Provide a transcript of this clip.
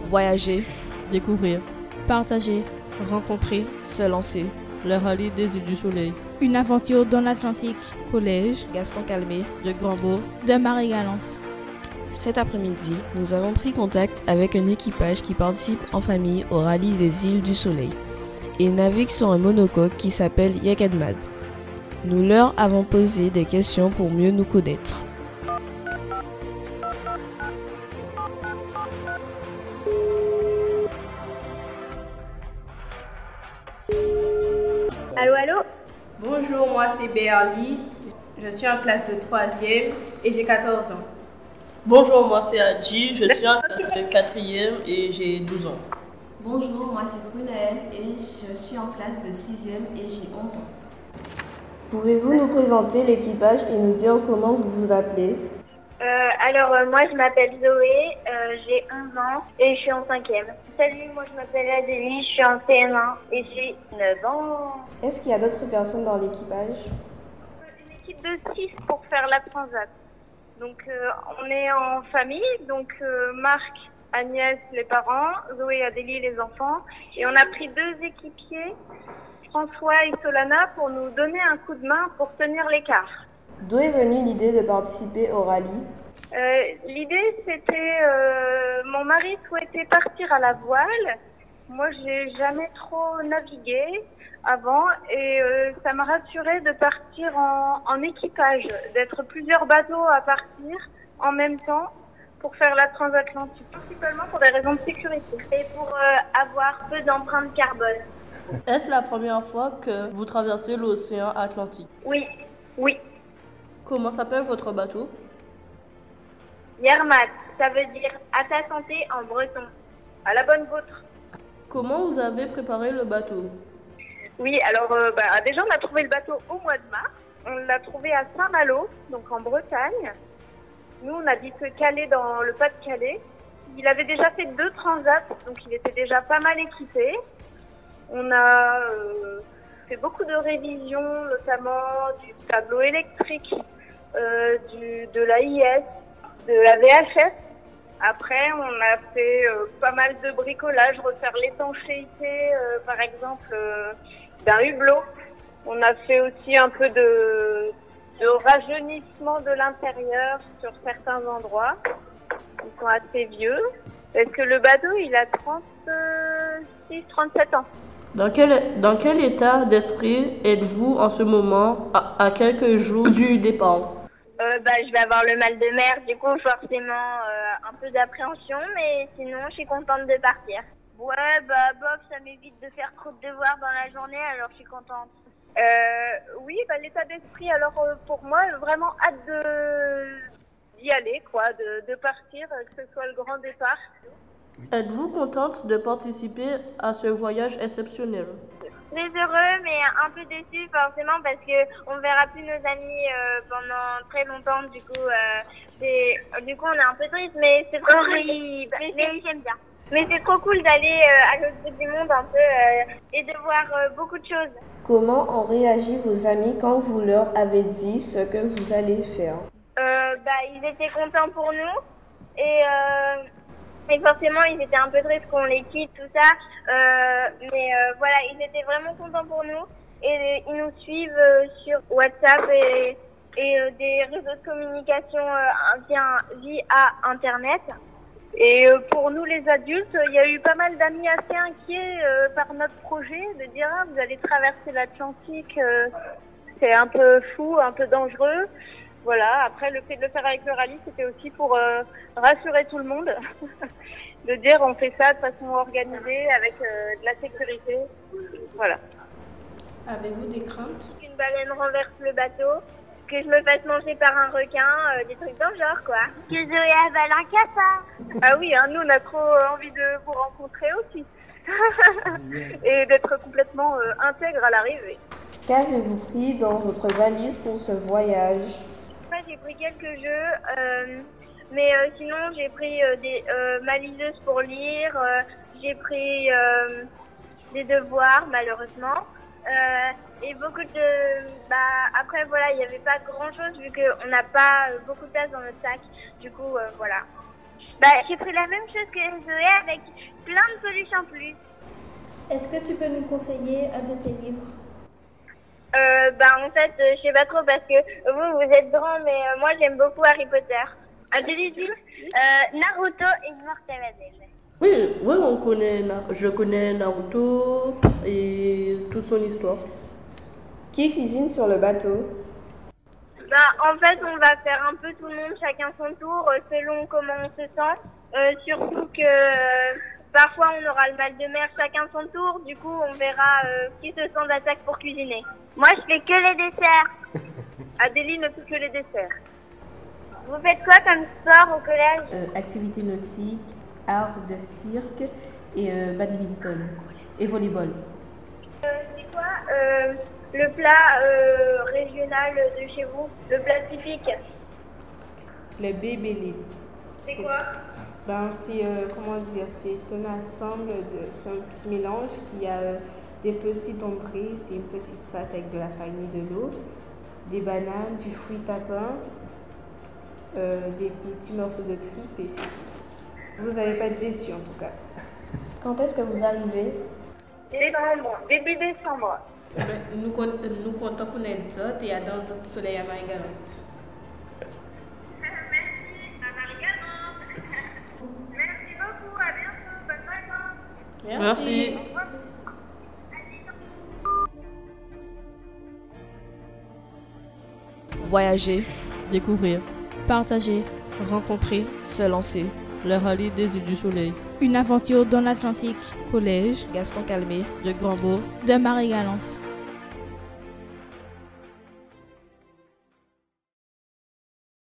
Voyager, Découvrir. Partager. rencontrer, se lancer. Le rallye des îles du Soleil. Une aventure dans l'Atlantique. Collège Gaston Calmé. de Grandbourg. De Marie-Galante. Cet après-midi, nous avons pris contact avec un équipage qui participe en famille au rallye des îles du Soleil. Ils naviguent sur un monocoque qui s'appelle Yakadmad. Nous leur avons posé des questions pour mieux nous connaître. Allô, allô? Bonjour, moi c'est Béarly, je suis en classe de 3e et j'ai 14 ans. Bonjour, moi c'est Adji, je suis en classe de 4e et j'ai 12 ans. Bonjour, moi c'est Brunaël et je suis en classe de 6e et j'ai 11 ans. Pouvez-vous nous présenter l'équipage et nous dire comment vous vous appelez? Moi je m'appelle Zoé, j'ai 11 ans et je suis en 5e. Salut, moi je m'appelle Adélie, je suis en CM1 et j'ai 9 ans. Est-ce qu'il y a d'autres personnes dans l'équipage? Une équipe de 6 pour faire la transat. Donc on est en famille, donc Marc, Agnès les parents, Zoé et Adélie les enfants. Et on a pris 2 équipiers, François et Solana, pour nous donner un coup de main pour tenir l'écart. D'où est venue l'idée de participer au rallye? L'idée, c'était mon mari souhaitait partir à la voile. Moi, j'ai jamais trop navigué avant et ça m'a rassurée de partir en équipage, d'être plusieurs bateaux à partir en même temps pour faire la transatlantique, principalement pour des raisons de sécurité et pour avoir peu d'empreintes carbone. Est-ce la première fois que vous traversez l'océan Atlantique? Oui, oui. Comment s'appelle votre bateau? Yermat, ça veut dire à ta santé en breton. À la bonne vôtre. Comment vous avez préparé le bateau? Oui, alors déjà on a trouvé le bateau au mois de mars. On l'a trouvé à Saint-Malo, donc en Bretagne. Nous on a dit se caler dans le Pas-de-Calais. Il avait déjà fait 2 transats, donc il était déjà pas mal équipé. On a fait beaucoup de révisions, notamment du tableau électrique, de l'AIS, de la VHS. Après, on a fait pas mal de bricolage, refaire l'étanchéité, par exemple, d'un hublot. On a fait aussi un peu de rajeunissement de l'intérieur sur certains endroits. Ils sont assez vieux. Parce que le bateau, il a 36-37 ans. Dans quel état d'esprit êtes-vous en ce moment, à quelques jours du départ? Je vais avoir le mal de mer, du coup forcément un peu d'appréhension, mais sinon je suis contente de partir. Ouais, bof, ça m'évite de faire trop de devoirs dans la journée, alors je suis contente. Oui, l'état d'esprit, alors pour moi, vraiment hâte d'y aller, quoi, de partir, que ce soit le grand départ. Êtes-vous contente de participer à ce voyage exceptionnel? Très heureux, mais un peu déçu forcément parce que on verra plus nos amis pendant très longtemps. Du coup, on est un peu triste, mais c'est trop horrible. Mais j'aime bien. Mais c'est trop cool d'aller à l'autre bout du monde un peu et de voir beaucoup de choses. Comment ont réagi vos amis quand vous leur avez dit ce que vous allez faire? Ils étaient contents pour nous et forcément, ils étaient un peu tristes qu'on les quitte, tout ça. Voilà, ils étaient vraiment contents pour nous. Et ils nous suivent sur WhatsApp et des réseaux de communication via Internet. Et pour nous, les adultes, il y a eu pas mal d'amis assez inquiets par notre projet, de dire « Ah, vous allez traverser l'Atlantique, c'est un peu fou, un peu dangereux ». Voilà, après le fait de le faire avec le rallye, c'était aussi pour rassurer tout le monde, de dire on fait ça de façon organisée, avec de la sécurité, voilà. Avez-vous des craintes? Qu'une baleine renverse le bateau, que je me fasse manger par un requin, des trucs dans le genre quoi. Que Zoé avale un cafard. Ah oui, nous on a trop envie de vous rencontrer aussi. Et d'être complètement intègre à l'arrivée. Qu'avez-vous pris dans votre valise pour ce voyage? J'ai pris quelques jeux, mais sinon j'ai pris ma liseuse pour lire, j'ai pris des devoirs malheureusement, et beaucoup de... après voilà, il n'y avait pas grand chose vu qu'on n'a pas beaucoup de place dans notre sac, du coup voilà. J'ai pris la même chose que Zoé avec plein de solutions plus. Est-ce que tu peux nous conseiller un de tes livres? En fait, je sais pas trop parce que vous êtes grand, mais moi j'aime beaucoup Harry Potter. Naruto et Immortel Adèle. Oui, je connais Naruto et toute son histoire. Qui cuisine sur le bateau? En fait, on va faire un peu tout le monde, chacun son tour, selon comment on se sent. Surtout que parfois on aura le mal de mer, chacun son tour. Du coup, on verra qui se sent d'attaque pour cuisiner. Moi, je fais que les desserts. Adélie ne fait que les desserts. Vous faites quoi comme sport au collège? Activité nautique, art de cirque et badminton et volleyball. C'est quoi le plat régional de chez vous, le plat typique? Le bébélé. C'est quoi? C'est c'est un ensemble c'est un petit mélange qui a des petits tombrés, c'est une petite pâte avec de la farine et de l'eau, des bananes, du fruit tapin, des petits morceaux de tripe et c'est tout. Vous n'allez pas être déçus en tout cas. Quand est-ce que vous arrivez? Début décembre. Nous comptons connaître d'autres et à dans d'autres soleils à Marie-Galante. Merci, à Marie-Galante. Merci beaucoup, à bientôt, bonne vacances. Merci. Voyager, Découvrir Partager. rencontrer, se lancer. le rallye des îles du Soleil. Une aventure dans l'Atlantique. Collège Gaston Calmé, de Grandbourg. De Marie-Galante.